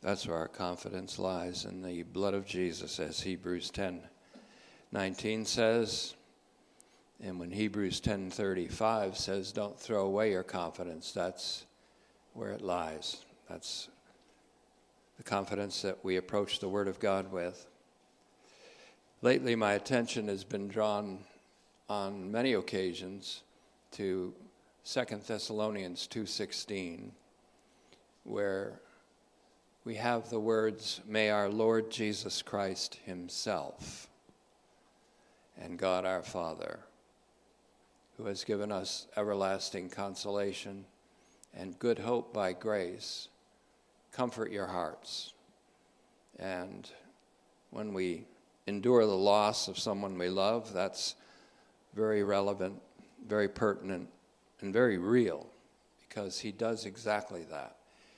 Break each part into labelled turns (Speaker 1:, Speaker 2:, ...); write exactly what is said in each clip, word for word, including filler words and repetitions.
Speaker 1: That's where our confidence lies, in the blood of Jesus, as Hebrews ten nineteen says. And when Hebrews ten thirty-five says, don't throw away your confidence, that's where it lies. That's the confidence that we approach the Word of God with. Lately, my attention has been drawn on many occasions to Second Thessalonians two sixteen, where we have the words, may our Lord Jesus Christ himself and God our Father, who has given us everlasting consolation and good hope by grace, comfort your hearts. And when we endure the loss of someone we love, that's very relevant, very pertinent, and very real, because he does exactly that.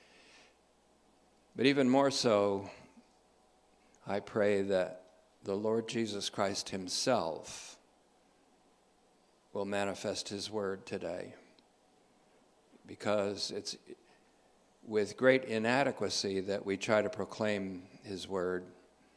Speaker 1: But even more so, I pray that the Lord Jesus Christ himself will manifest his word today, because it's with great inadequacy that we try to proclaim his word,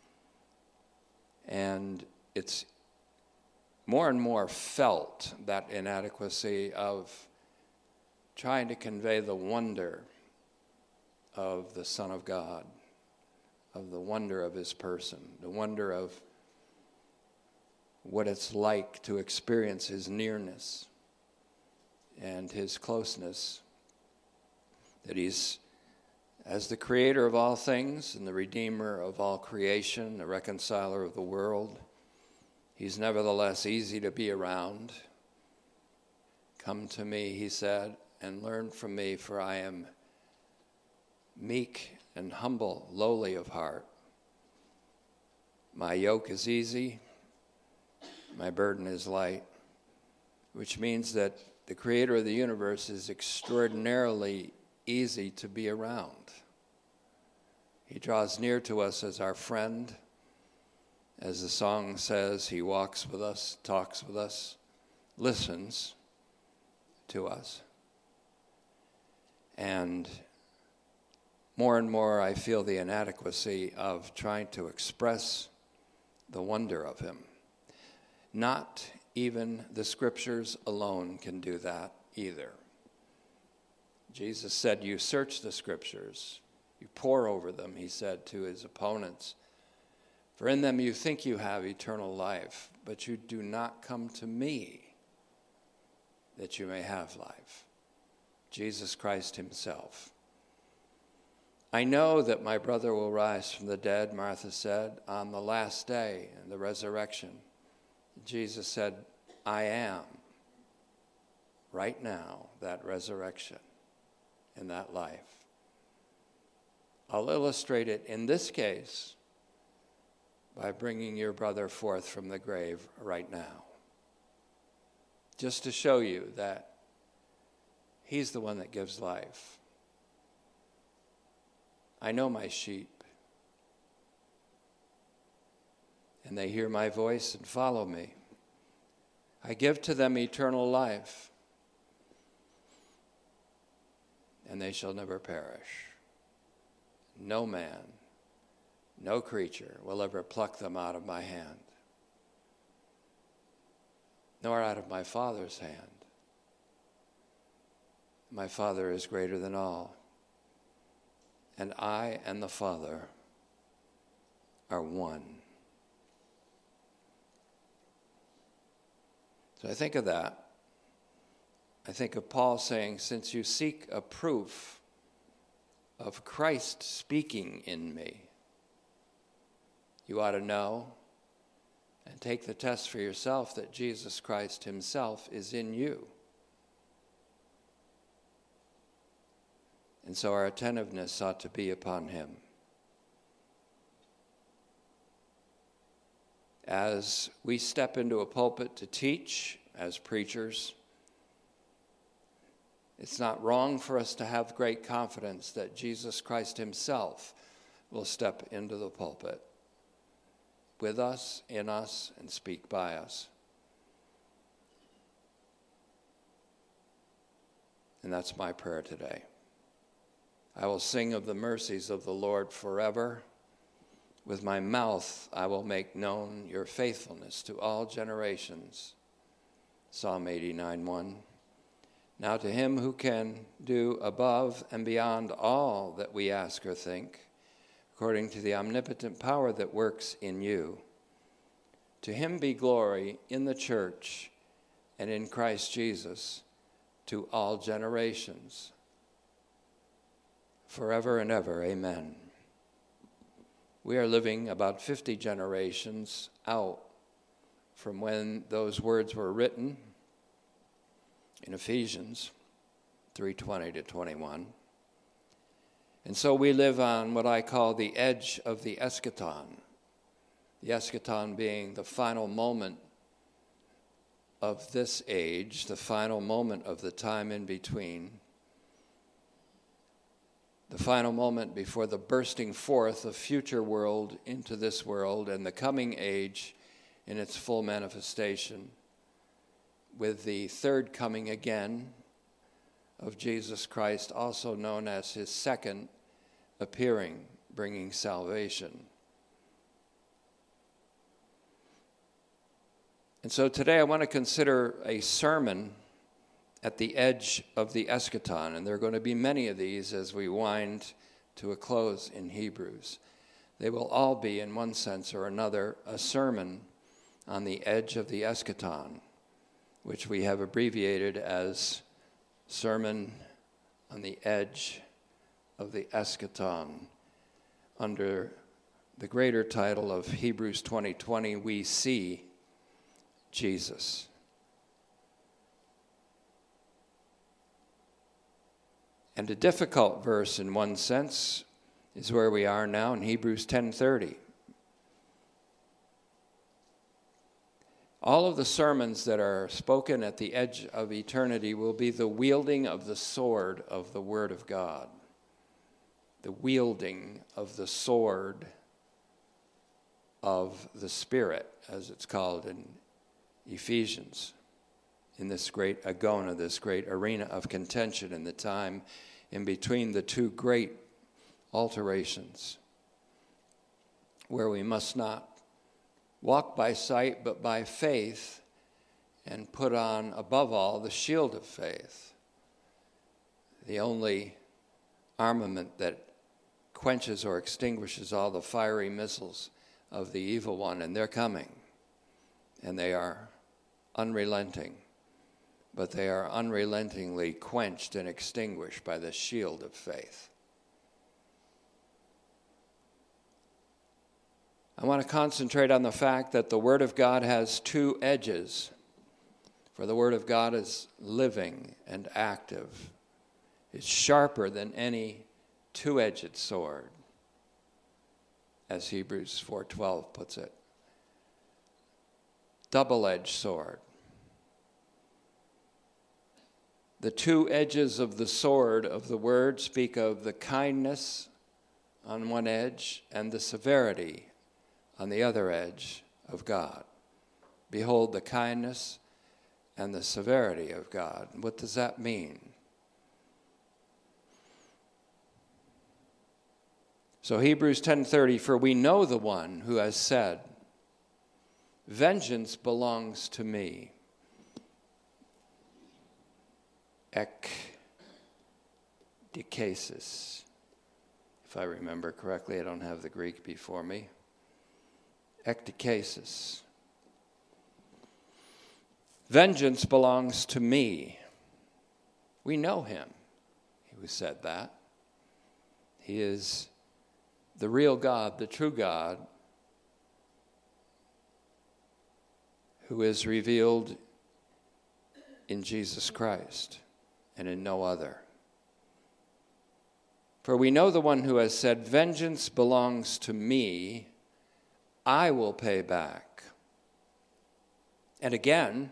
Speaker 1: and it's more and more felt, that inadequacy of trying to convey the wonder of the Son of God, of the wonder of his person, the wonder of what it's like to experience his nearness and his closeness, that he's, as the creator of all things and the redeemer of all creation, the reconciler of the world, he's nevertheless easy to be around. Come to me, he said, and learn from me, for I am meek and humble, lowly of heart. My yoke is easy, my burden is light, which means that the creator of the universe is extraordinarily easy to be around. He draws near to us as our friend. As the song says, he walks with us, talks with us, listens to us. And more and more I feel the inadequacy of trying to express the wonder of him. Not even the scriptures alone can do that either. Jesus said, you search the scriptures, you pore over them, he said to his opponents, for in them you think you have eternal life, but you do not come to me that you may have life. Jesus Christ himself. I know that my brother will rise from the dead, Martha said, on the last day in the resurrection. Jesus said, I am right now that resurrection and that life. I'll illustrate it in this case by bringing your brother forth from the grave right now, just to show you that he's the one that gives life. I know my sheep, and they hear my voice and follow me. I give to them eternal life, and they shall never perish. No man, no creature will ever pluck them out of my hand, nor out of my Father's hand. My Father is greater than all, and I and the Father are one. So I think of that. I think of Paul saying, since you seek a proof of Christ speaking in me, you ought to know and take the test for yourself that Jesus Christ himself is in you. And so our attentiveness ought to be upon him. As we step into a pulpit to teach as preachers, it's not wrong for us to have great confidence that Jesus Christ himself will step into the pulpit with us, in us, and speak by us. And that's my prayer today. I will sing of the mercies of the Lord forever. With my mouth I will make known your faithfulness to all generations. Psalm eighty-nine one. Now to him who can do above and beyond all that we ask or think, according to the omnipotent power that works in you, to him be glory in the church and in Christ Jesus to all generations, forever and ever. Amen. We are living about fifty generations out from when those words were written in Ephesians three twenty to twenty-one. And so we live on what I call the edge of the eschaton. The eschaton being the final moment of this age, the final moment of the time in between, the final moment before the bursting forth of future world into this world and the coming age in its full manifestation, with the third coming again of Jesus Christ, also known as his second appearing, bringing salvation. And so today I want to consider a sermon at the edge of the eschaton, and there are going to be many of these as we wind to a close in Hebrews. They will all be, in one sense or another, a sermon on the edge of the eschaton, which we have abbreviated as Sermon on the Edge of the Eschaton, under the greater title of Hebrews twenty twenty, We See Jesus. And a difficult verse in one sense is where we are now in Hebrews ten thirty. All of the sermons that are spoken at the edge of eternity will be the wielding of the sword of the Word of God. The wielding of the sword of the Spirit, as it's called in Ephesians, in this great agona, this great arena of contention in the time in between the two great alterations, where we must not walk by sight, but by faith, and put on, above all, the shield of faith, the only armament that quenches or extinguishes all the fiery missiles of the evil one. And they're coming, and they are unrelenting, but they are unrelentingly quenched and extinguished by the shield of faith. I want to concentrate on the fact that the Word of God has two edges, for the Word of God is living and active. It's sharper than any two-edged sword, as Hebrews four twelve puts it. Double-edged sword. The two edges of the sword of the Word speak of the kindness on one edge and the severity on the other edge of God. Behold the kindness and the severity of God. What does that mean? So Hebrews ten thirty, for we know the one who has said, vengeance belongs to me. Ek dikasis. If I remember correctly, I don't have the Greek before me. Ekdikasis. Vengeance belongs to me. We know him, who said that. He is the real God, the true God, who is revealed in Jesus Christ and in no other. For we know the one who has said, vengeance belongs to me, I will pay back. And again,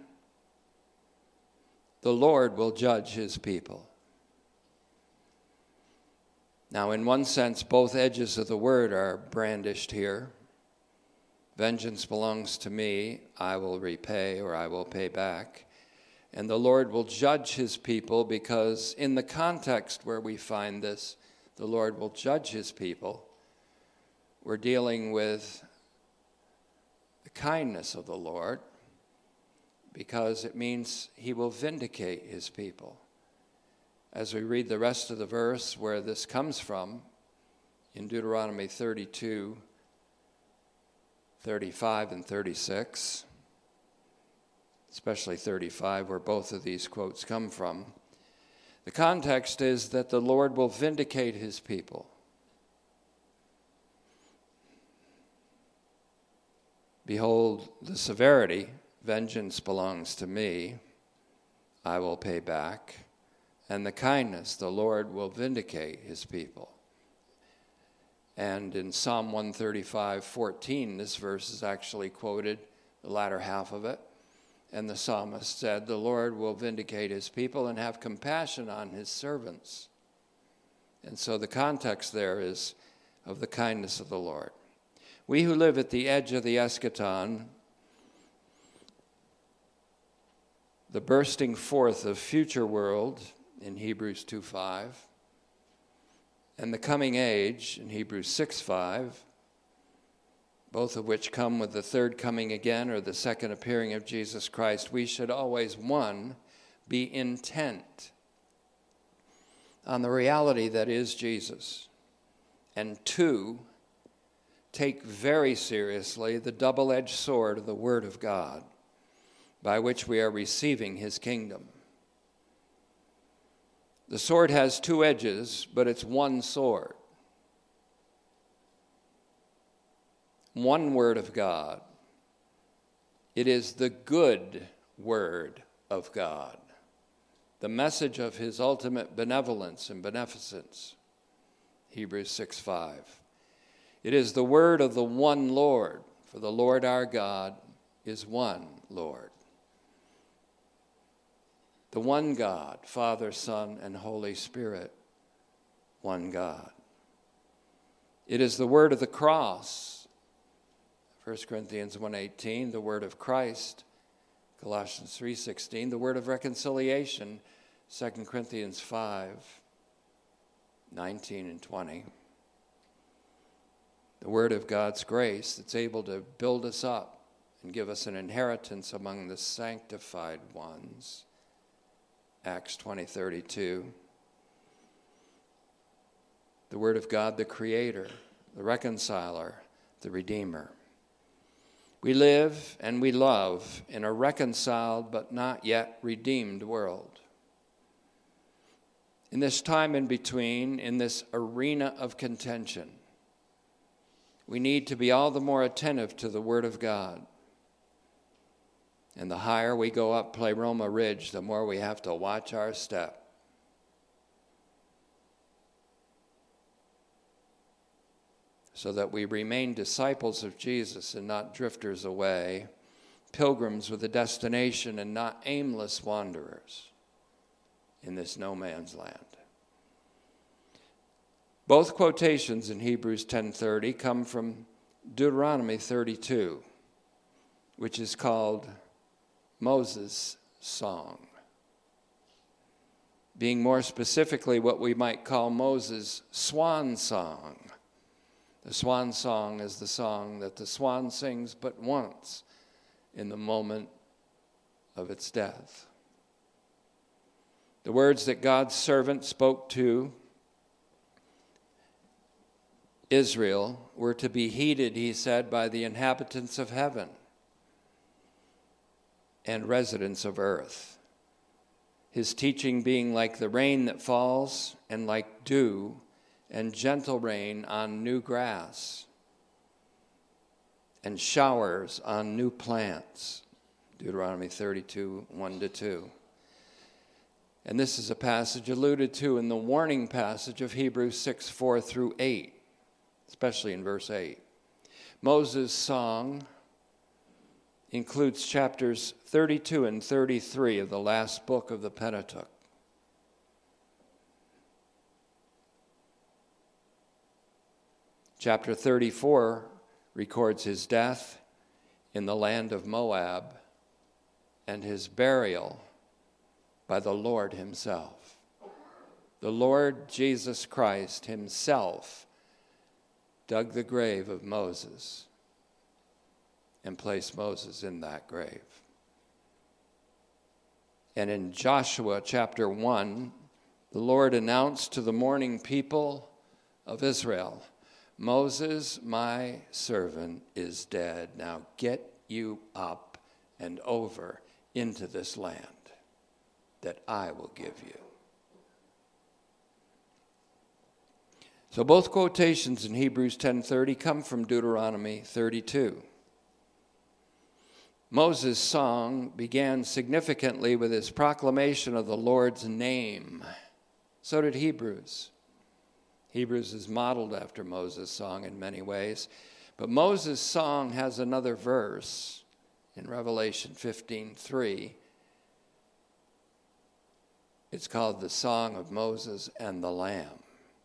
Speaker 1: the Lord will judge his people. Now, in one sense, both edges of the word are brandished here. Vengeance belongs to me, I will repay, or I will pay back. And the Lord will judge his people, because in the context where we find this, the Lord will judge his people. We're dealing with the kindness of the Lord, because it means he will vindicate his people. As we read the rest of the verse where this comes from, in Deuteronomy thirty-two, thirty-five, and thirty-six, especially thirty-five, where both of these quotes come from, the context is that the Lord will vindicate his people. Behold, the severity, vengeance belongs to me, I will pay back. And the kindness, the Lord will vindicate his people. And in Psalm one thirty-five, fourteen, this verse is actually quoted, the latter half of it. And the psalmist said, the Lord will vindicate his people and have compassion on his servants. And so the context there is of the kindness of the Lord. We who live at the edge of the eschaton, the bursting forth of future world in Hebrews two five, and the coming age in Hebrews six five, both of which come with the third coming again or the second appearing of Jesus Christ, we should always, one, be intent on the reality that is Jesus, and two, take very seriously the double-edged sword of the Word of God, by which we are receiving his kingdom. The sword has two edges, but it's one sword. One word of God. It is the good word of God, the message of his ultimate benevolence and beneficence, Hebrews six five. It is the word of the one Lord, for the Lord our God is one Lord. The one God, Father, Son, and Holy Spirit, one God. It is the word of the cross, First Corinthians one eighteen, the word of Christ, Colossians three sixteen, the word of reconciliation, Second Corinthians five nineteen and twenty. The word of God's grace that's able to build us up and give us an inheritance among the sanctified ones, Acts twenty thirty-two. The word of God, the creator, the reconciler, the redeemer. We live and we love in a reconciled but not yet redeemed world. In this time in between, in this arena of contention, we need to be all the more attentive to the Word of God. And the higher we go up Pleroma Ridge, the more we have to watch our step. So that we remain disciples of Jesus and not drifters away, pilgrims with a destination and not aimless wanderers in this no man's land. Both quotations in Hebrews ten thirty come from Deuteronomy thirty-two, which is called Moses' song, being more specifically what we might call Moses' swan song. The swan song is the song that the swan sings but once in the moment of its death. The words that God's servant spoke to Israel were to be heeded, he said, by the inhabitants of heaven and residents of earth. His teaching being like the rain that falls and like dew and gentle rain on new grass and showers on new plants, Deuteronomy thirty-two, one to two. And this is a passage alluded to in the warning passage of Hebrews six, four through eight, especially in verse eight. Moses' song includes chapters thirty-two and thirty-three of the last book of the Pentateuch. Chapter thirty-four records his death in the land of Moab and his burial by the Lord himself. The Lord Jesus Christ himself dug the grave of Moses and placed Moses in that grave. And in Joshua chapter one, the Lord announced to the mourning people of Israel, Moses, my servant, is dead. Now get you up and over into this land that I will give you. So both quotations in Hebrews ten thirty come from Deuteronomy thirty-two. Moses' song began significantly with his proclamation of the Lord's name. So did Hebrews. Hebrews is modeled after Moses' song in many ways. But Moses' song has another verse in Revelation fifteen three. It's called the Song of Moses and the Lamb.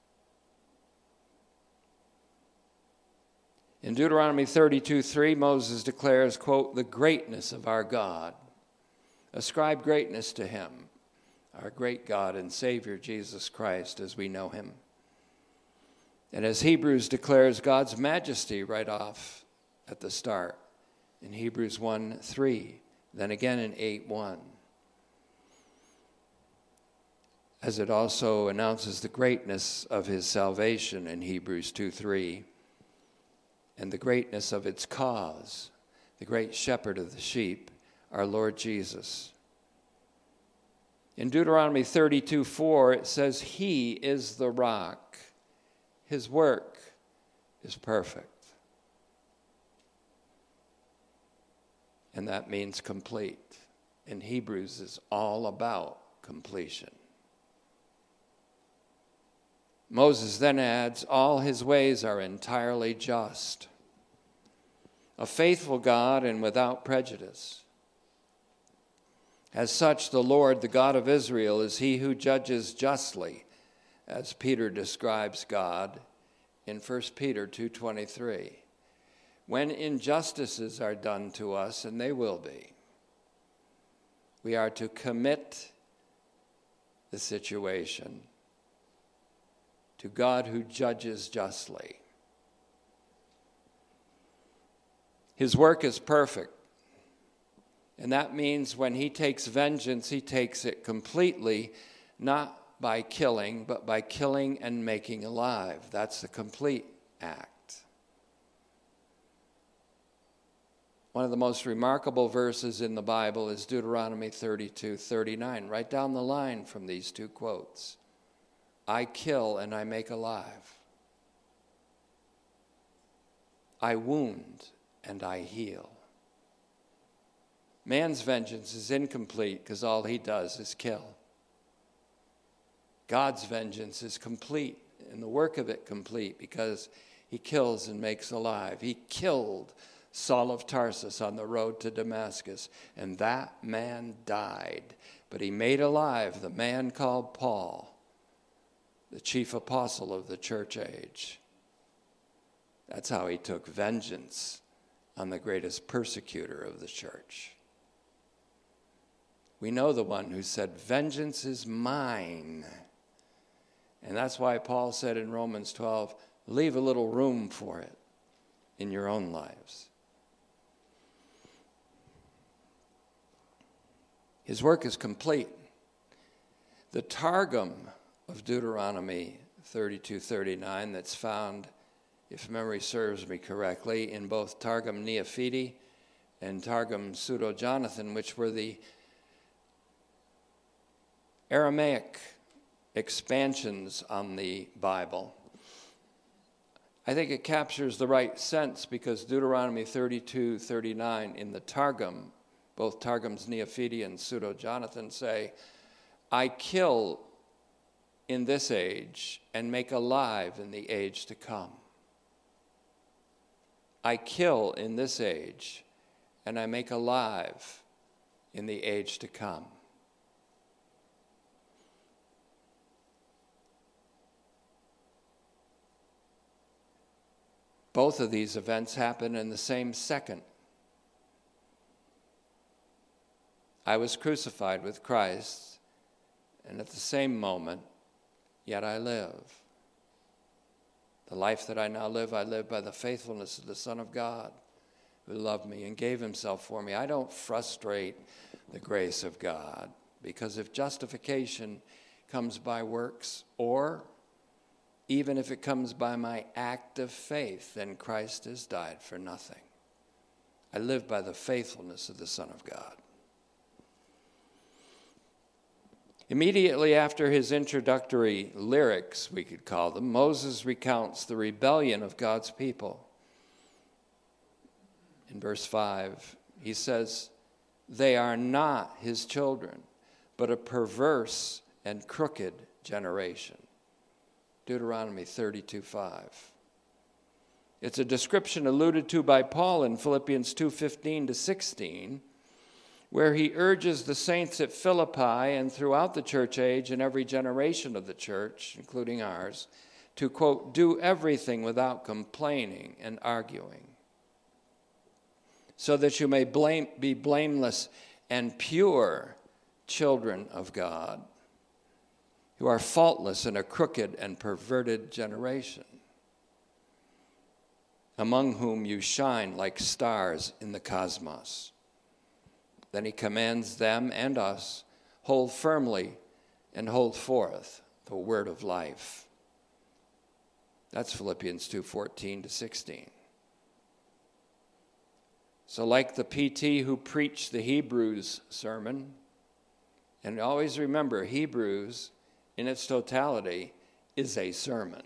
Speaker 1: In Deuteronomy thirty-two three, Moses declares, quote, the greatness of our God. Ascribe greatness to him, our great God and Savior, Jesus Christ, as we know him. And as Hebrews declares God's majesty right off at the start in Hebrews one three, then again in eight one. As it also announces the greatness of his salvation in Hebrews two three. And the greatness of its cause, the great shepherd of the sheep, our Lord Jesus. In Deuteronomy thirty-two four, it says, he is the rock. His work is perfect. And that means complete. In Hebrews, it's all about completion. Moses then adds, all his ways are entirely just. A faithful God and without prejudice. As such, the Lord, the God of Israel, is he who judges justly, as Peter describes God in First Peter two twenty-three. When injustices are done to us, and they will be, we are to commit the situation to God who judges justly. His work is perfect. And that means when he takes vengeance, he takes it completely, not by killing, but by killing and making alive. That's the complete act. One of the most remarkable verses in the Bible is Deuteronomy thirty-two thirty-nine, right down the line from these two quotes. I kill and I make alive. I wound and I heal. Man's vengeance is incomplete because all he does is kill. God's vengeance is complete, and the work of it complete, because he kills and makes alive. He killed Saul of Tarsus on the road to Damascus, and that man died. But he made alive the man called Paul, the chief apostle of the church age. That's how he took vengeance on the greatest persecutor of the church. We know the one who said, vengeance is mine. And that's why Paul said in Romans twelve, leave a little room for it in your own lives. His work is complete. The Targum of Deuteronomy thirty-two thirty-nine that's found, if memory serves me correctly, in both Targum Neophiti and Targum Pseudo-Jonathan, which were the Aramaic expansions on the Bible. I think it captures the right sense, because Deuteronomy thirty-two thirty-nine in the Targum, both Targums Neophiti and Pseudo-Jonathan, say, I kill in this age and make alive in the age to come. I kill in this age and I make alive in the age to come. Both of these events happen in the same second. I was crucified with Christ, and at the same moment, yet I live. The life that I now live, I live by the faithfulness of the Son of God, who loved me and gave himself for me. I don't frustrate the grace of God, because if justification comes by works, or even if it comes by my act of faith, then Christ has died for nothing. I live by the faithfulness of the Son of God. Immediately after his introductory lyrics, we could call them, Moses recounts the rebellion of God's people. In verse five, he says, they are not his children, but a perverse and crooked generation. Deuteronomy thirty-two five. It's a description alluded to by Paul in Philippians two fifteen to sixteen, where he urges the saints at Philippi and throughout the church age and every generation of the church, including ours, to, quote, do everything without complaining and arguing, so that you may blame, be blameless and pure children of God, who are faultless in a crooked and perverted generation, among whom you shine like stars in the cosmos. Then he commands them and us, hold firmly and hold forth the word of life. That's Philippians two fourteen to sixteen. So like the P T who preached the Hebrews sermon, and always remember, Hebrews in its totality is a sermon.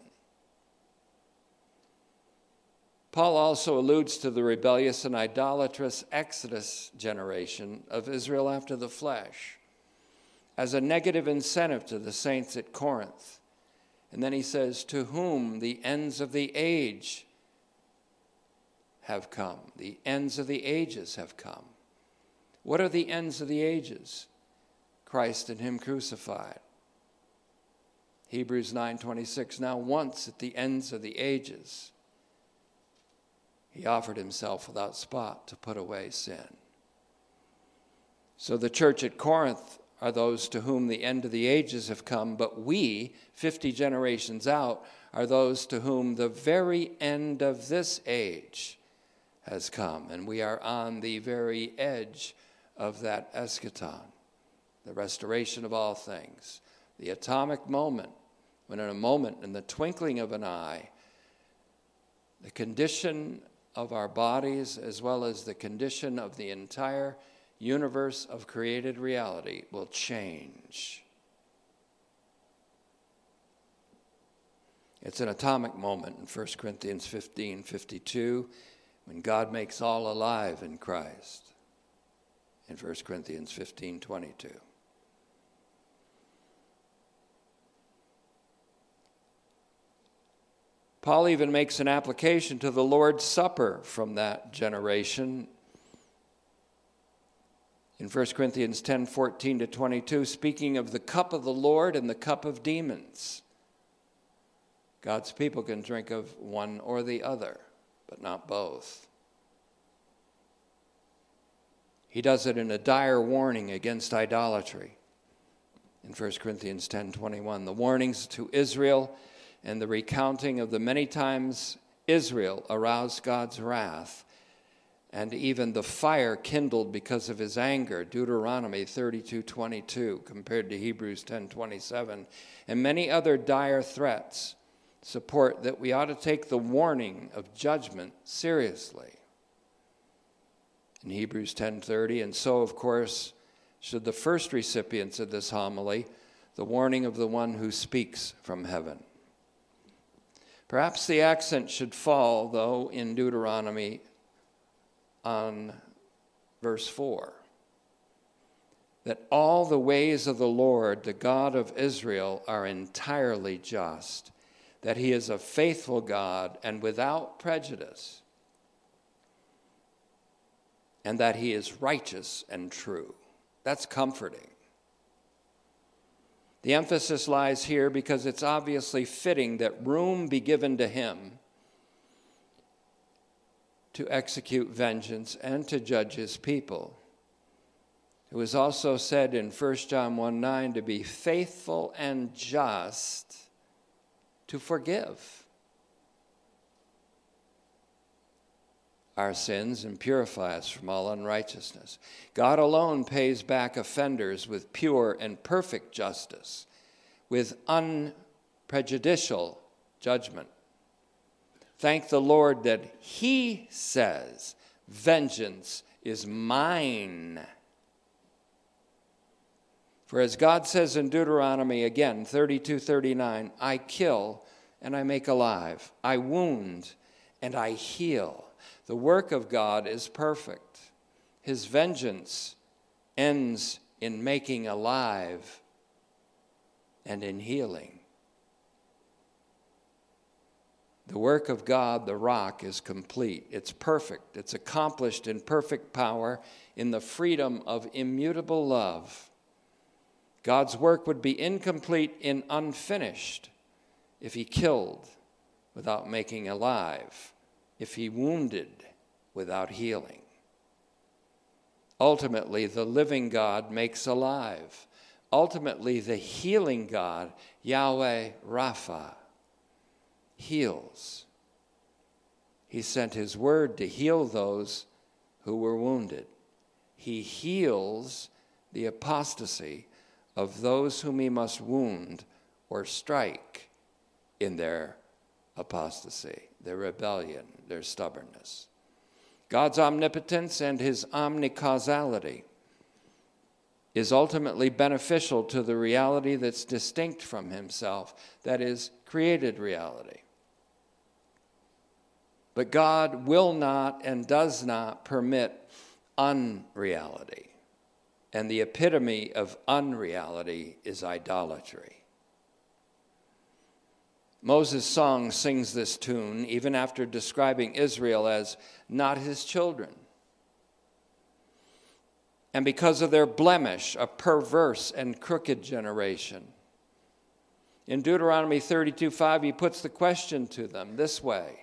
Speaker 1: Paul also alludes to the rebellious and idolatrous Exodus generation of Israel after the flesh as a negative incentive to the saints at Corinth. And then he says, to whom the ends of the age have come. The ends of the ages have come. What are the ends of the ages? Christ and him crucified. Hebrews nine twenty-six, now once at the ends of the ages, he offered himself without spot to put away sin. So the church at Corinth are those to whom the end of the ages have come, but we, fifty generations out, are those to whom the very end of this age has come. And we are on the very edge of that eschaton, the restoration of all things, the atomic moment, when in a moment, in the twinkling of an eye, the condition of our bodies, as well as the condition of the entire universe of created reality, will change. It's an atomic moment in First Corinthians fifteen fifty-two, when God makes all alive in Christ, in First Corinthians fifteen twenty-two. Paul even makes an application to the Lord's Supper from that generation. In First Corinthians ten fourteen to twenty-two, speaking of the cup of the Lord and the cup of demons. God's people can drink of one or the other, but not both. He does it in a dire warning against idolatry. In First Corinthians ten twenty-one, the warnings to Israel and the recounting of the many times Israel aroused God's wrath, and even the fire kindled because of his anger, Deuteronomy thirty-two twenty-two, compared to Hebrews ten twenty-seven, and many other dire threats support that we ought to take the warning of judgment seriously. In Hebrews ten thirty, and so, of course, should the first recipients of this homily, the warning of the one who speaks from heaven. Perhaps the accent should fall, though, in Deuteronomy on verse four, that all the ways of the Lord, the God of Israel, are entirely just, that he is a faithful God and without prejudice, and that he is righteous and true. That's comforting. The emphasis lies here because it's obviously fitting that room be given to him to execute vengeance and to judge his people. It was also said in First John one nine to be faithful and just to forgive our sins and purify us from all unrighteousness. God alone pays back offenders with pure and perfect justice, with unprejudicial judgment. Thank the Lord that he says, vengeance is mine. For as God says in Deuteronomy, again, thirty-two thirty-nine, I kill and I make alive. I wound and I heal. The work of God is perfect. His vengeance ends in making alive and in healing. The work of God, the rock, is complete. It's perfect. It's accomplished in perfect power in the freedom of immutable love. God's work would be incomplete and unfinished if he killed without making alive, if he wounded without healing. Ultimately, the living God makes alive. Ultimately, the healing God, Yahweh Rapha, heals. He sent his word to heal those who were wounded. He heals the apostasy of those whom he must wound or strike in their apostasy, their rebellion, their stubbornness. God's omnipotence and his omnicausality is ultimately beneficial to the reality that's distinct from himself, that is, created reality. But God will not and does not permit unreality. And the epitome of unreality is idolatry. Moses' song sings this tune even after describing Israel as not his children. And because of their blemish, a perverse and crooked generation. In Deuteronomy thirty-two five, he puts the question to them this way.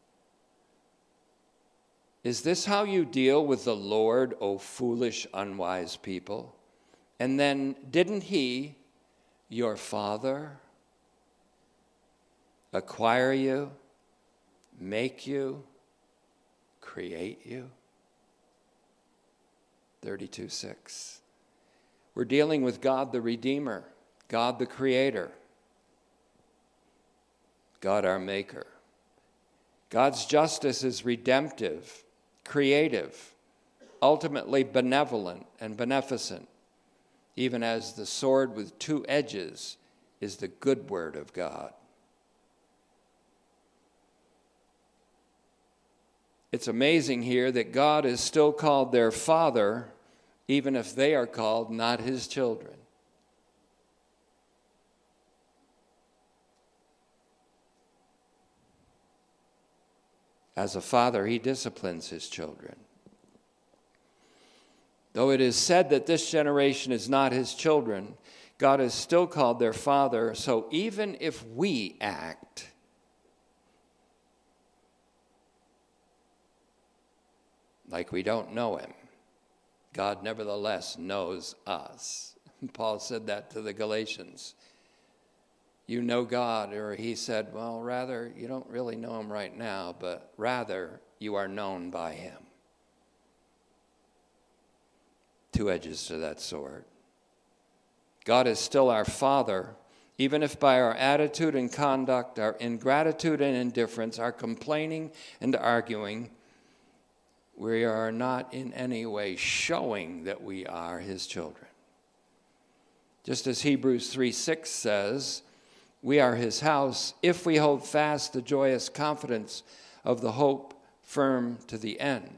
Speaker 1: Is this how you deal with the Lord, O foolish, unwise people? And then, didn't he, your father, acquire you, make you, create you? thirty-two six. We're dealing with God the Redeemer, God the Creator, God our Maker. God's justice is redemptive, creative, ultimately benevolent and beneficent, even as the sword with two edges is the good word of God. It's amazing here that God is still called their Father, even if they are called not his children. As a father, he disciplines his children. Though it is said that this generation is not his children, God is still called their Father, so even if we act like we don't know him, God nevertheless knows us. Paul said that to the Galatians. You know God, or he said, well, rather, you don't really know him right now, but rather you are known by him. Two edges to that sword. God is still our Father, even if by our attitude and conduct, our ingratitude and indifference, our complaining and arguing, we are not in any way showing that we are his children. Just as Hebrews three six says, we are his house if we hold fast the joyous confidence of the hope firm to the end.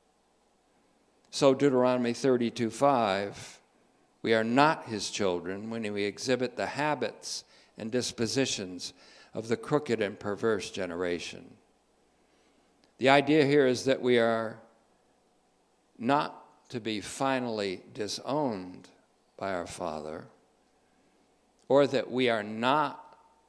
Speaker 1: So Deuteronomy thirty-two five, we are not his children when we exhibit the habits and dispositions of the crooked and perverse generation. The idea here is that we are not to be finally disowned by our Father, or that we are not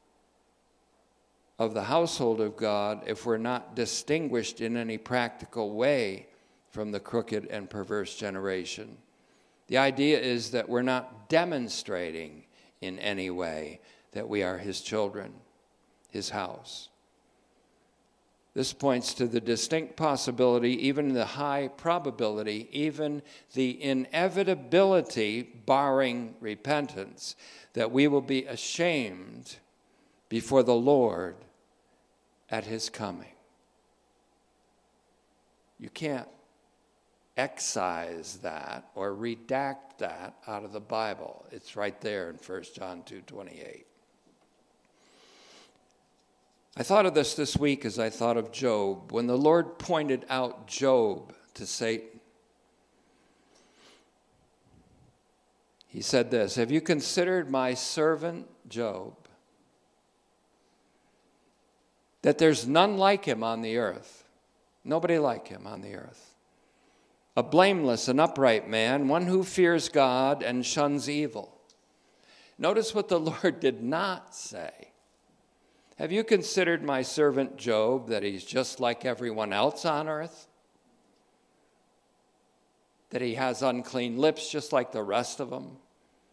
Speaker 1: of the household of God if we're not distinguished in any practical way from the crooked and perverse generation. The idea is that we're not demonstrating in any way that we are his children. his house. This points to the distinct possibility, even the high probability, even the inevitability, barring repentance, that we will be ashamed before the Lord at his coming. You can't excise that or redact that out of the Bible. It's right there in First John two twenty-eight. I thought of this this week as I thought of Job. When the Lord pointed out Job to Satan, he said this, "Have you considered my servant Job? That there's none like him on the earth. Nobody like him on the earth. A blameless and upright man, one who fears God and shuns evil." Notice what the Lord did not say. Have you considered my servant Job, that he's just like everyone else on earth? That he has unclean lips just like the rest of them?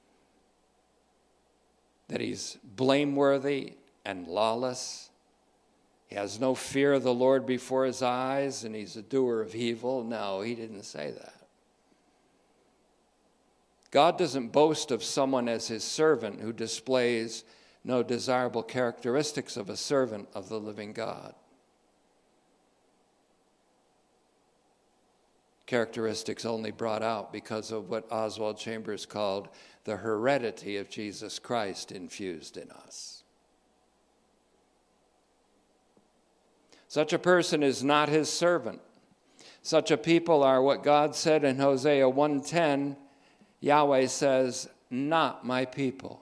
Speaker 1: That he's blameworthy and lawless? He has no fear of the Lord before his eyes, and he's a doer of evil? No, he didn't say that. God doesn't boast of someone as his servant who displays no desirable characteristics of a servant of the living God. Characteristics only brought out because of what Oswald Chambers called the heredity of Jesus Christ infused in us. Such a person is not his servant. Such a people are what God said in Hosea one ten. Yahweh says, "Not my people."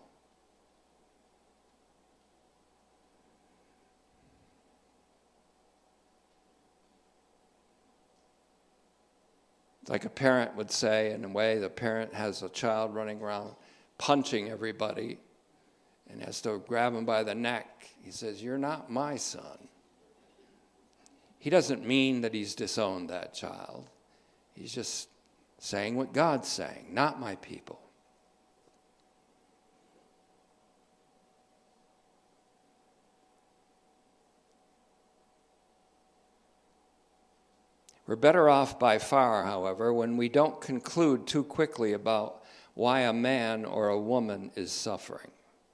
Speaker 1: Like a parent would say, in a way, the parent has a child running around punching everybody and has to grab him by the neck. He says, "You're not my son." He doesn't mean that he's disowned that child. He's just saying what God's saying, "Not my people." We're better off by far, however, when we don't conclude too quickly about why a man or a woman is suffering.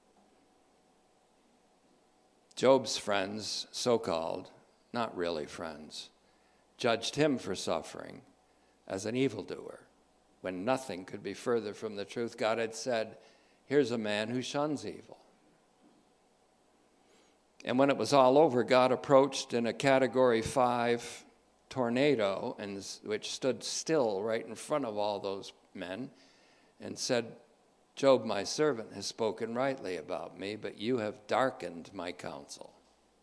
Speaker 1: Job's friends, so-called, not really friends, judged him for suffering as an evildoer, when nothing could be further from the truth. God had said, "Here's a man who shuns evil." And when it was all over, God approached in a Category five tornado, and which stood still right in front of all those men, and said, "Job, my servant, has spoken rightly about me, but you have darkened my counsel."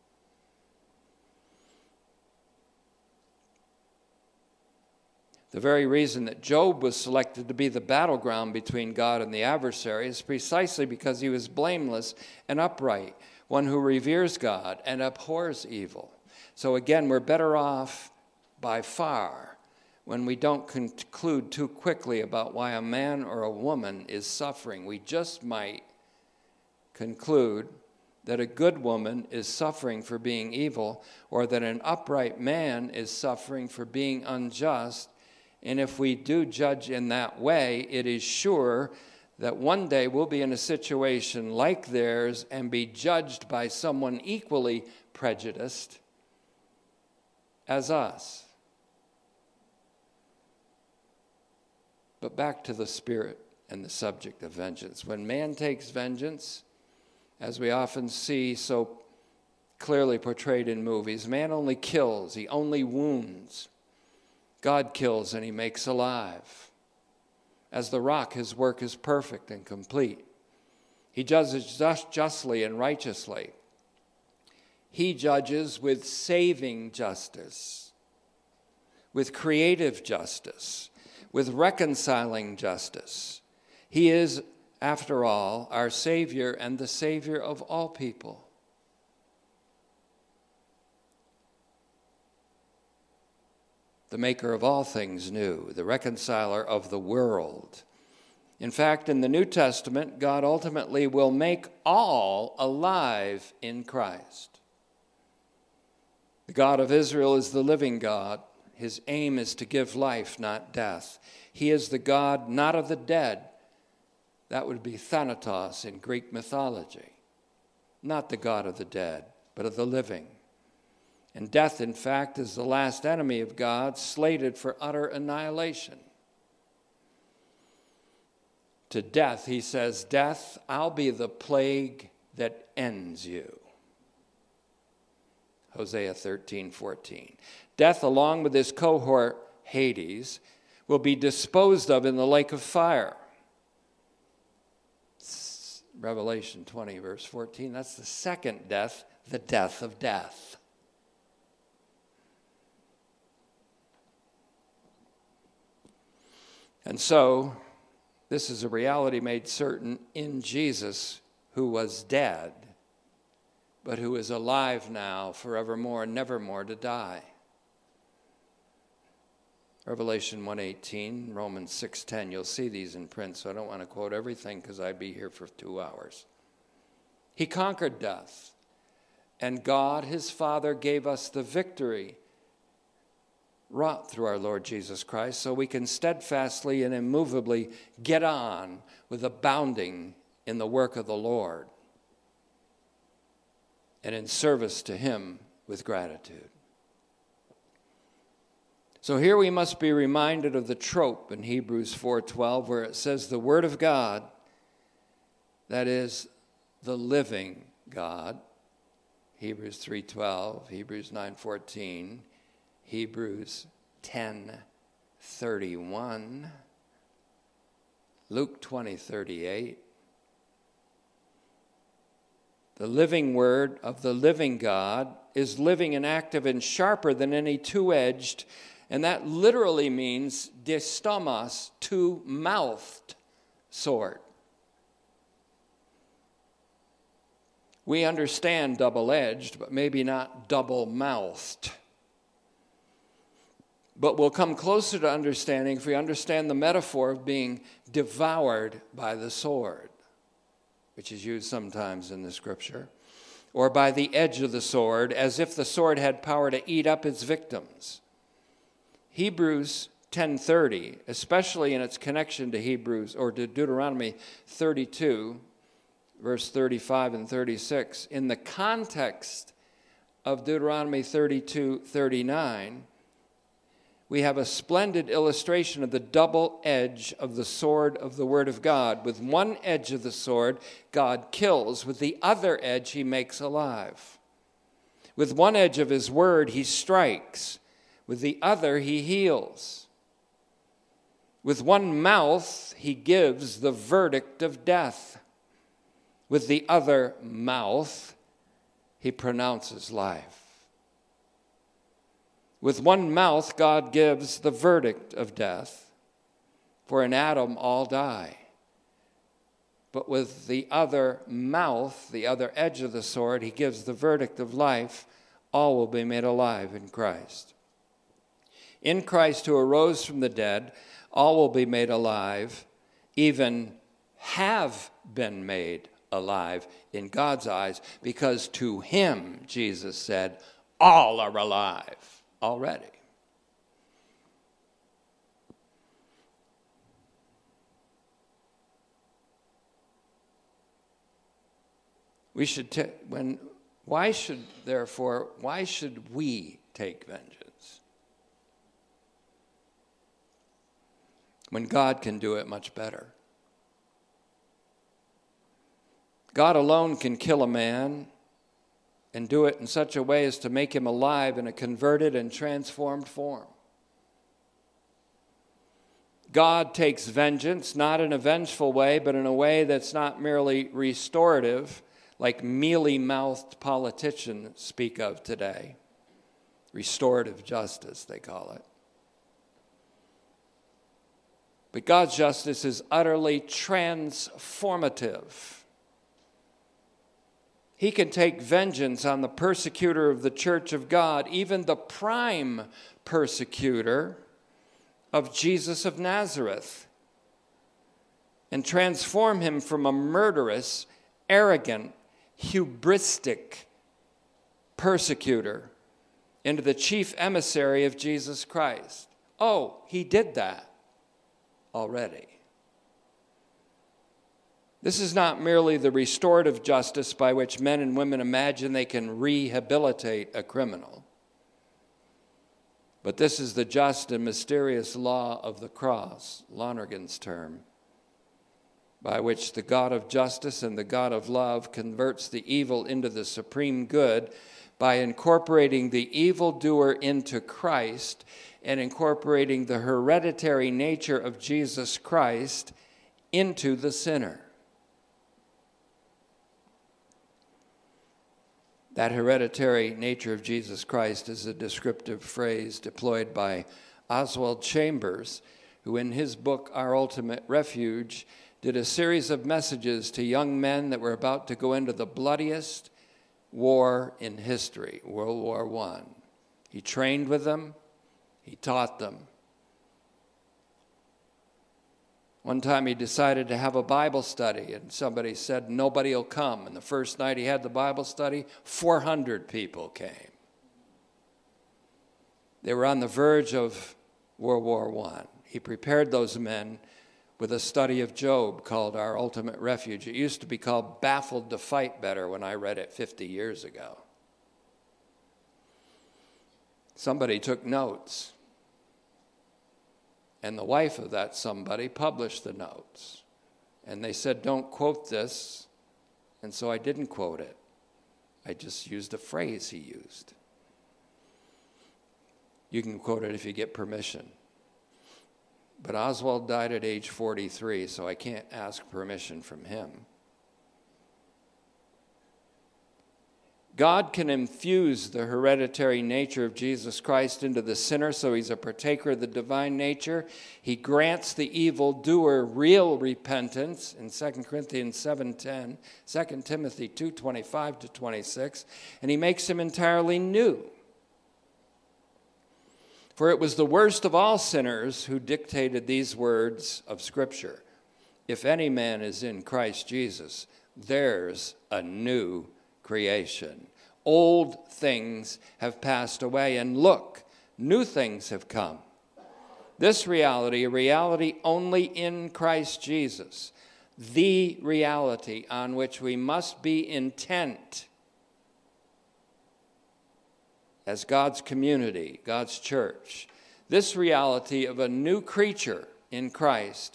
Speaker 1: The very reason that Job was selected to be the battleground between God and the adversary is precisely because he was blameless and upright, one who reveres God and abhors evil. So again, we're better off by far when we don't conclude too quickly about why a man or a woman is suffering. We just might conclude that a good woman is suffering for being evil, or that an upright man is suffering for being unjust. And if we do judge in that way, it is sure that one day we'll be in a situation like theirs and be judged by someone equally prejudiced as us. But back to the spirit and the subject of vengeance. When man takes vengeance, as we often see so clearly portrayed in movies, man only kills, he only wounds. God kills and he makes alive. As the rock, his work is perfect and complete. He judges just, justly and righteously. He judges with saving justice, with creative justice, with reconciling justice. He is, after all, our Savior and the Savior of all people. The maker of all things new, the reconciler of the world. In fact, in the New Testament, God ultimately will make all alive in Christ. The God of Israel is the living God. His aim is to give life, not death. He is the God not of the dead. That would be Thanatos in Greek mythology. Not the God of the dead, but of the living. And death, in fact, is the last enemy of God, slated for utter annihilation. To death, he says, "Death, I'll be the plague that ends you." Hosea thirteen fourteen. Death, along with his cohort, Hades, will be disposed of in the lake of fire. Revelation twenty, verse fourteen. That's the second death, the death of death. And so, this is a reality made certain in Jesus, who was dead, but who is alive now forevermore and nevermore to die. Revelation one eighteen, Romans six ten, you'll see these in print, so I don't want to quote everything because I'd be here for two hours. He conquered death, and God, his Father, gave us the victory wrought through our Lord Jesus Christ, so we can steadfastly and immovably get on with abounding in the work of the Lord and in service to him with gratitude. So here we must be reminded of the trope in Hebrews four twelve where it says the Word of God, that is the living God, Hebrews three twelve, Hebrews nine fourteen, Hebrews ten thirty-one, Luke twenty thirty-eight. The living word of the living God is living and active and sharper than any two-edged, and that literally means distomos, two-mouthed sword. We understand double-edged, but maybe not double-mouthed. But we'll come closer to understanding if we understand the metaphor of being devoured by the sword, which is used sometimes in the scripture, or by the edge of the sword, as if the sword had power to eat up its victims. Hebrews ten thirty, especially in its connection to Hebrews or to Deuteronomy thirty-two, verse thirty-five and thirty-six, in the context of Deuteronomy thirty-two thirty-nine, we have a splendid illustration of the double edge of the sword of the Word of God. With one edge of the sword, God kills. With the other edge, he makes alive. With one edge of his word, he strikes. With the other, he heals. With one mouth, he gives the verdict of death. With the other mouth, he pronounces life. With one mouth, God gives the verdict of death. For in Adam all die. But with the other mouth, the other edge of the sword, he gives the verdict of life. All will be made alive in Christ. In Christ, who arose from the dead, all will be made alive, even have been made alive in God's eyes, because to him, Jesus said, all are alive already. We should ta- when why should therefore why should we take vengeance when God can do it much better? God alone can kill a man and do it in such a way as to make him alive in a converted and transformed form. God takes vengeance, not in a vengeful way, but in a way that's not merely restorative, like mealy-mouthed politicians speak of today. Restorative justice, they call it. But God's justice is utterly transformative. He can take vengeance on the persecutor of the church of God, even the prime persecutor of Jesus of Nazareth, and transform him from a murderous, arrogant, hubristic persecutor into the chief emissary of Jesus Christ. Oh, he did that already. This is not merely the restorative justice by which men and women imagine they can rehabilitate a criminal, but this is the just and mysterious law of the cross, Lonergan's term, by which the God of justice and the God of love converts the evil into the supreme good by incorporating the evildoer into Christ and incorporating the hereditary nature of Jesus Christ into the sinner. That hereditary nature of Jesus Christ is a descriptive phrase deployed by Oswald Chambers, who in his book, Our Ultimate Refuge, did a series of messages to young men that were about to go into the bloodiest war in history, World War One. He trained with them. He taught them. One time he decided to have a Bible study, and somebody said, nobody will come. And the first night he had the Bible study, four hundred people came. They were on the verge of World War One. He prepared those men with a study of Job called Our Ultimate Refuge. It used to be called Baffled to Fight Better when I read it fifty years ago. Somebody took notes. And the wife of that somebody published the notes. And they said, don't quote this. And so I didn't quote it. I just used a phrase he used. You can quote it if you get permission. But Oswald died at age forty-three, so I can't ask permission from him. God can infuse the hereditary nature of Jesus Christ into the sinner, so he's a partaker of the divine nature. He grants the evildoer real repentance in Second Corinthians seven ten, Second Timothy two twenty-five to twenty-six, and he makes him entirely new. For it was the worst of all sinners who dictated these words of Scripture. If any man is in Christ Jesus, there's a new creation. Old things have passed away, and look, new things have come. This reality, a reality only in Christ Jesus, the reality on which we must be intent as God's community, God's church. This reality of a new creature in Christ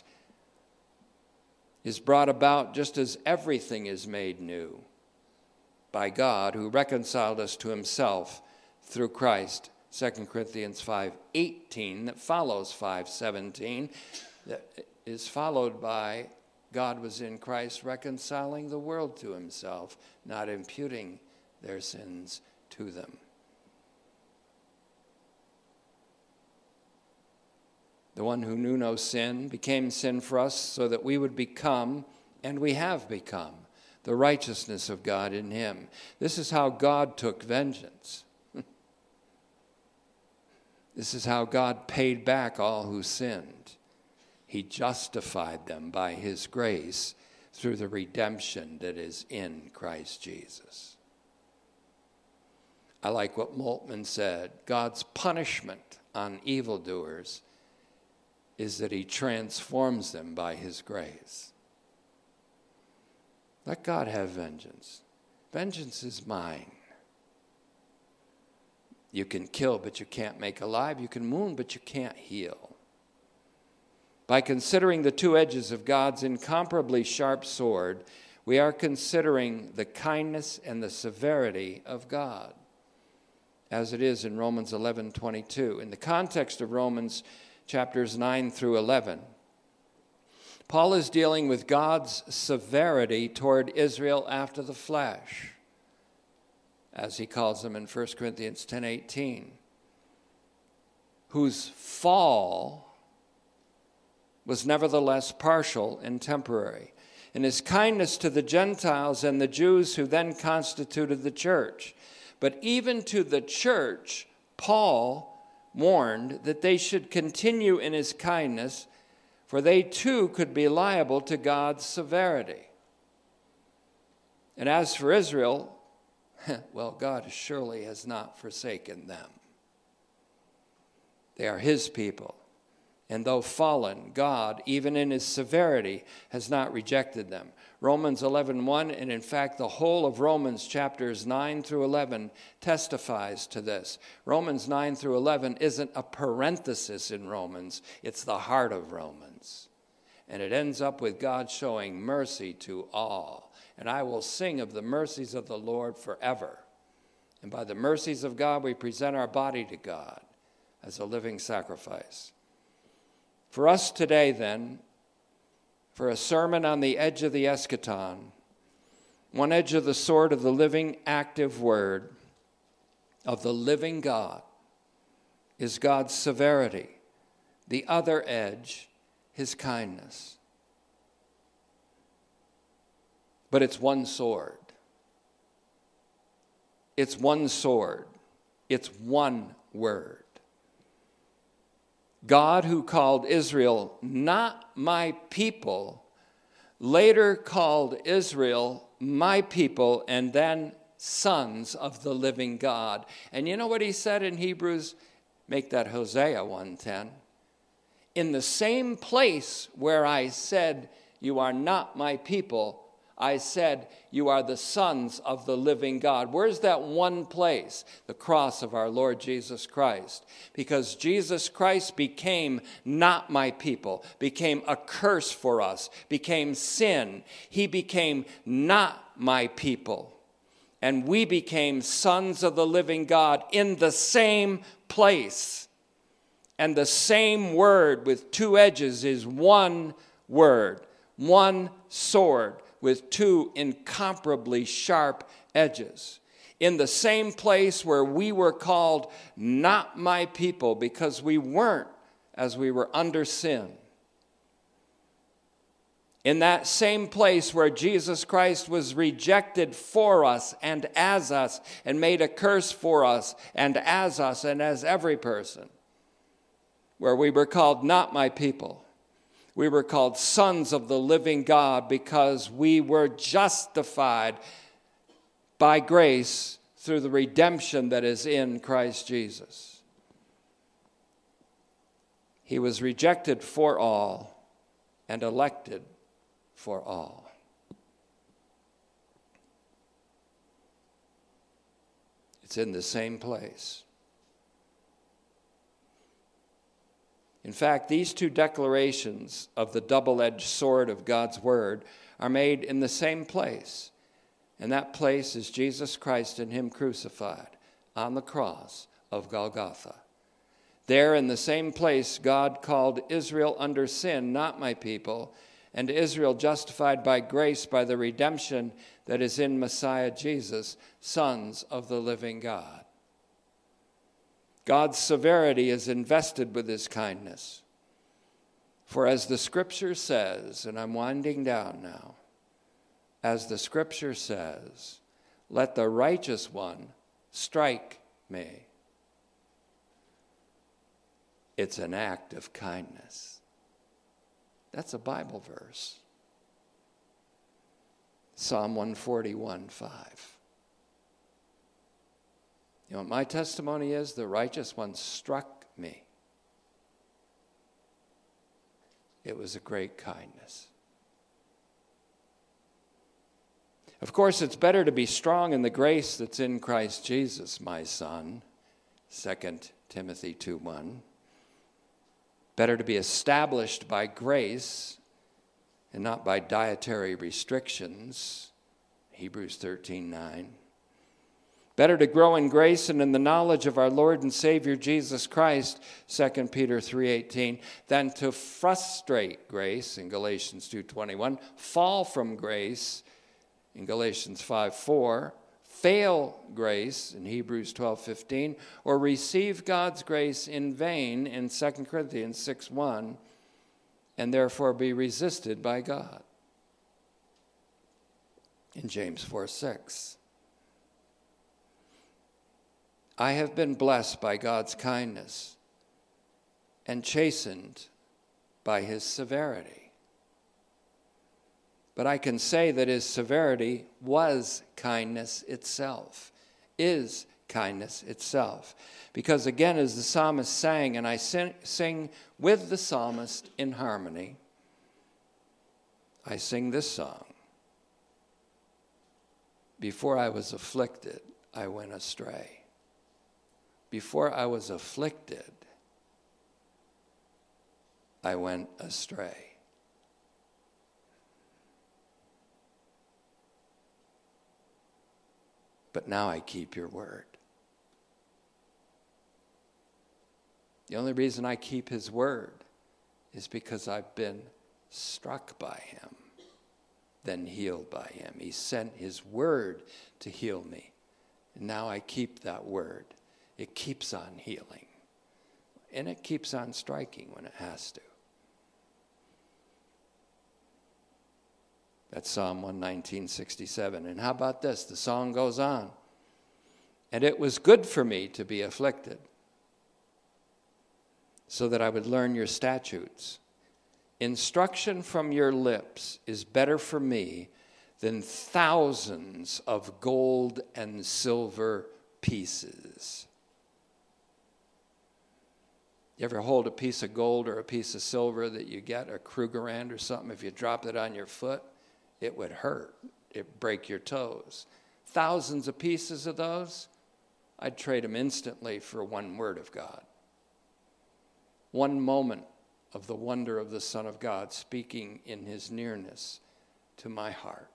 Speaker 1: is brought about just as everything is made new by God, who reconciled us to himself through Christ. Second Corinthians five eighteen, that follows five seventeen, that is followed by God was in Christ reconciling the world to himself, not imputing their sins to them. The one who knew no sin became sin for us so that we would become, and we have become, the righteousness of God in him. This is how God took vengeance. This is how God paid back all who sinned. He justified them by his grace through the redemption that is in Christ Jesus. I like what Moltmann said. God's punishment on evildoers is that he transforms them by his grace. Let God have vengeance. Vengeance is mine. You can kill, but you can't make alive. You can wound, but you can't heal. By considering the two edges of God's incomparably sharp sword, we are considering the kindness and the severity of God, as it is in Romans eleven twenty-two. In the context of Romans chapters nine through eleven, Paul is dealing with God's severity toward Israel after the flesh, as he calls them in First Corinthians ten eighteen, whose fall was nevertheless partial and temporary, and his kindness to the Gentiles and the Jews who then constituted the church. But even to the church, Paul warned that they should continue in his kindness, for they too could be liable to God's severity. And as for Israel, well, God surely has not forsaken them. They are his people. And though fallen, God, even in his severity, has not rejected them. Romans eleven one, and in fact the whole of Romans chapters nine through eleven testifies to this. Romans nine through eleven isn't a parenthesis in Romans, it's the heart of Romans. And it ends up with God showing mercy to all. And I will sing of the mercies of the Lord forever. And by the mercies of God we present our body to God as a living sacrifice. For us today, then, for a sermon on the edge of the eschaton, one edge of the sword of the living, active word of the living God is God's severity. The other edge, his kindness. But it's one sword. It's one sword. It's one word. God, who called Israel not my people, later called Israel my people and then sons of the living God. And you know what he said in Hebrews? Make that Hosea one ten. In the same place where I said, you are not my people, I said, you are the sons of the living God. Where's that one place? The cross of our Lord Jesus Christ. Because Jesus Christ became not my people, became a curse for us, became sin. He became not my people. And we became sons of the living God in the same place. And the same word with two edges is one word, one sword, with two incomparably sharp edges. In the same place where we were called not my people because we weren't as we were under sin. In that same place where Jesus Christ was rejected for us and as us and made a curse for us and as us and as every person. Where we were called not my people. We were called sons of the living God because we were justified by grace through the redemption that is in Christ Jesus. He was rejected for all and elected for all. It's in the same place. In fact, these two declarations of the double-edged sword of God's word are made in the same place. And that place is Jesus Christ and him crucified on the cross of Golgotha. There in the same place, God called Israel under sin, not my people, and Israel justified by grace by the redemption that is in Messiah Jesus, sons of the living God. God's severity is invested with his kindness. For as the scripture says, and I'm winding down now, as the scripture says, let the righteous one strike me. It's an act of kindness. That's a Bible verse. Psalm one forty-one, five. You know what my testimony is? The righteous one struck me. It was a great kindness. Of course, it's better to be strong in the grace that's in Christ Jesus, my son. Second Timothy two one. Better to be established by grace and not by dietary restrictions. Hebrews thirteen nine. Better to grow in grace and in the knowledge of our Lord and Savior Jesus Christ, Second Peter three eighteen, than to frustrate grace in Galatians two twenty-one, fall from grace in Galatians five four, fail grace in Hebrews twelve fifteen, or receive God's grace in vain in Second Corinthians six one, and therefore be resisted by God in James four six. I have been blessed by God's kindness and chastened by his severity. But I can say that his severity was kindness itself. is kindness itself. Because again, as the psalmist sang, and I sing, sing with the psalmist in harmony, I sing this song. Before I was afflicted, I went astray. Before I was afflicted, I went astray. But now I keep your word. The only reason I keep his word is because I've been struck by him, then healed by him. He sent his word to heal me. And now I keep that word. It keeps on healing. And it keeps on striking when it has to. That's Psalm one nineteen, sixty-seven. And how about this? The song goes on. And it was good for me to be afflicted, so that I would learn your statutes. Instruction from your lips is better for me than thousands of gold and silver pieces. You ever hold a piece of gold or a piece of silver that you get, a Krugerrand or something, if you drop it on your foot, it would hurt. It'd break your toes. Thousands of pieces of those, I'd trade them instantly for one word of God. One moment of the wonder of the Son of God speaking in his nearness to my heart.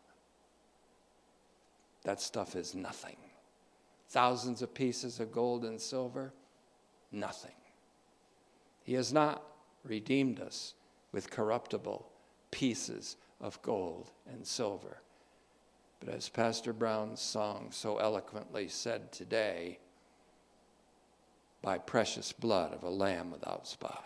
Speaker 1: That stuff is nothing. Thousands of pieces of gold and silver, nothing. He has not redeemed us with corruptible pieces of gold and silver. But as Pastor Brown's song so eloquently said today, by precious blood of a lamb without spot.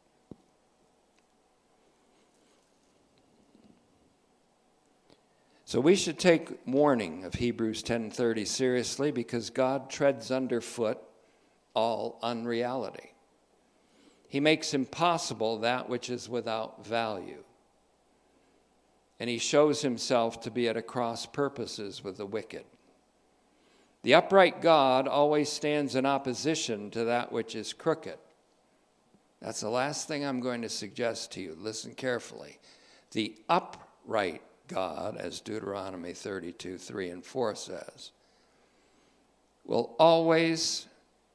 Speaker 1: So we should take warning of Hebrews ten thirty seriously, because God treads underfoot all unreality. He makes impossible that which is without value. And he shows himself to be at cross purposes with the wicked. The upright God always stands in opposition to that which is crooked. That's the last thing I'm going to suggest to you. Listen carefully. The upright God, as Deuteronomy thirty-two, three and four says, will always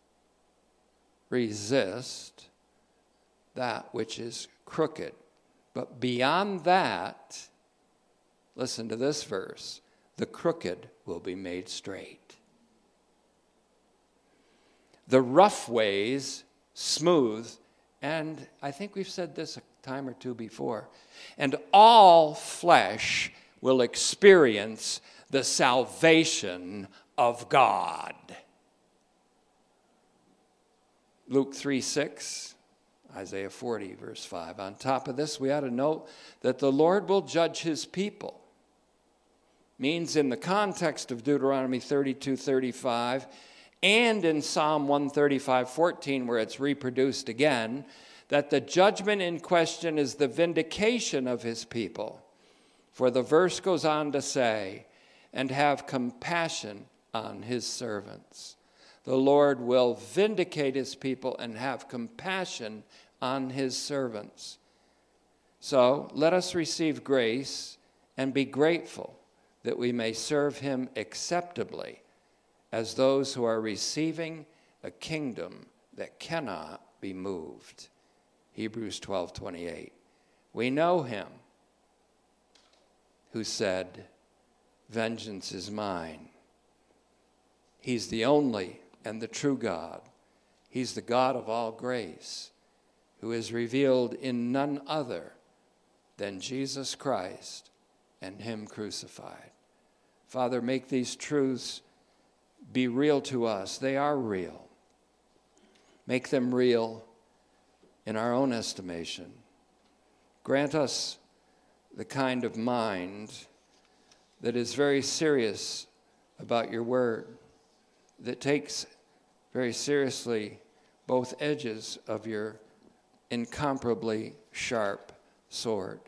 Speaker 1: resist that which is crooked. But beyond that, listen to this verse, the crooked will be made straight. The rough ways smooth, and I think we've said this a time or two before, and all flesh will experience the salvation of God. Luke three six, Isaiah forty, verse five. On top of this, we ought to note that the Lord will judge his people. Means in the context of Deuteronomy thirty-two thirty-five, and in Psalm one thirty-five fourteen, where it's reproduced again, that the judgment in question is the vindication of his people. For the verse goes on to say, and have compassion on his servants. The Lord will vindicate his people and have compassion on his servants. So let us receive grace and be grateful that we may serve him acceptably as those who are receiving a kingdom that cannot be moved. Hebrews twelve twenty-eight. We know him who said, vengeance is mine. He's the only and the true God. He's the God of all grace, who is revealed in none other than Jesus Christ and him crucified. Father, make these truths be real to us. They are real. Make them real in our own estimation. Grant us the kind of mind that is very serious about your word, that takes very seriously both edges of your incomparably sharp sword.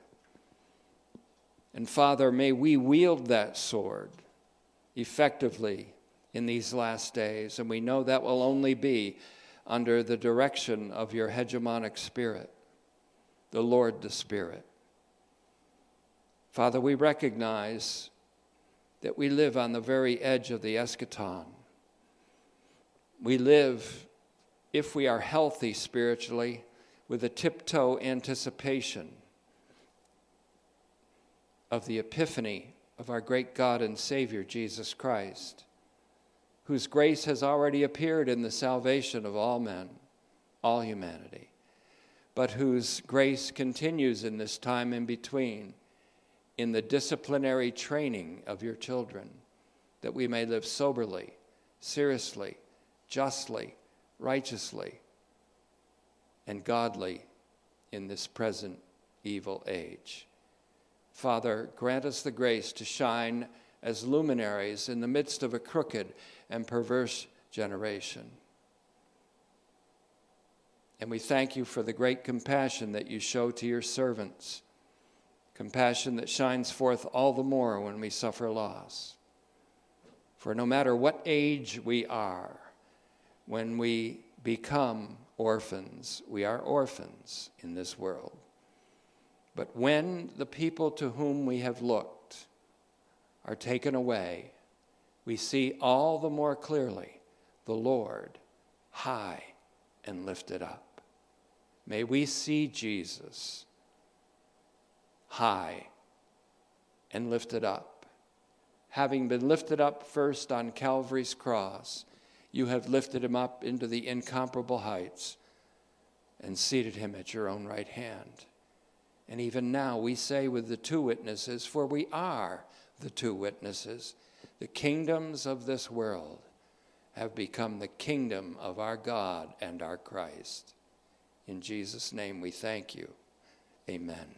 Speaker 1: And Father, may we wield that sword effectively in these last days, and we know that will only be under the direction of your hegemonic Spirit, the Lord the Spirit. Father, we recognize that we live on the very edge of the eschaton. We live, if we are healthy spiritually, with a tiptoe anticipation of the epiphany of our great God and Savior, Jesus Christ, whose grace has already appeared in the salvation of all men, all humanity, but whose grace continues in this time in between, in the disciplinary training of your children, that we may live soberly, seriously, justly, righteously, and godly in this present evil age. Father, grant us the grace to shine as luminaries in the midst of a crooked and perverse generation. And we thank you for the great compassion that you show to your servants, compassion that shines forth all the more when we suffer loss. For no matter what age we are, when we become orphans, we are orphans in this world. But when the people to whom we have looked are taken away, we see all the more clearly the Lord high and lifted up. May we see Jesus high and lifted up. Having been lifted up first on Calvary's cross, you have lifted him up into the incomparable heights and seated him at your own right hand. And even now we say with the two witnesses, for we are the two witnesses, the kingdoms of this world have become the kingdom of our God and our Christ. In Jesus' name we thank you. Amen.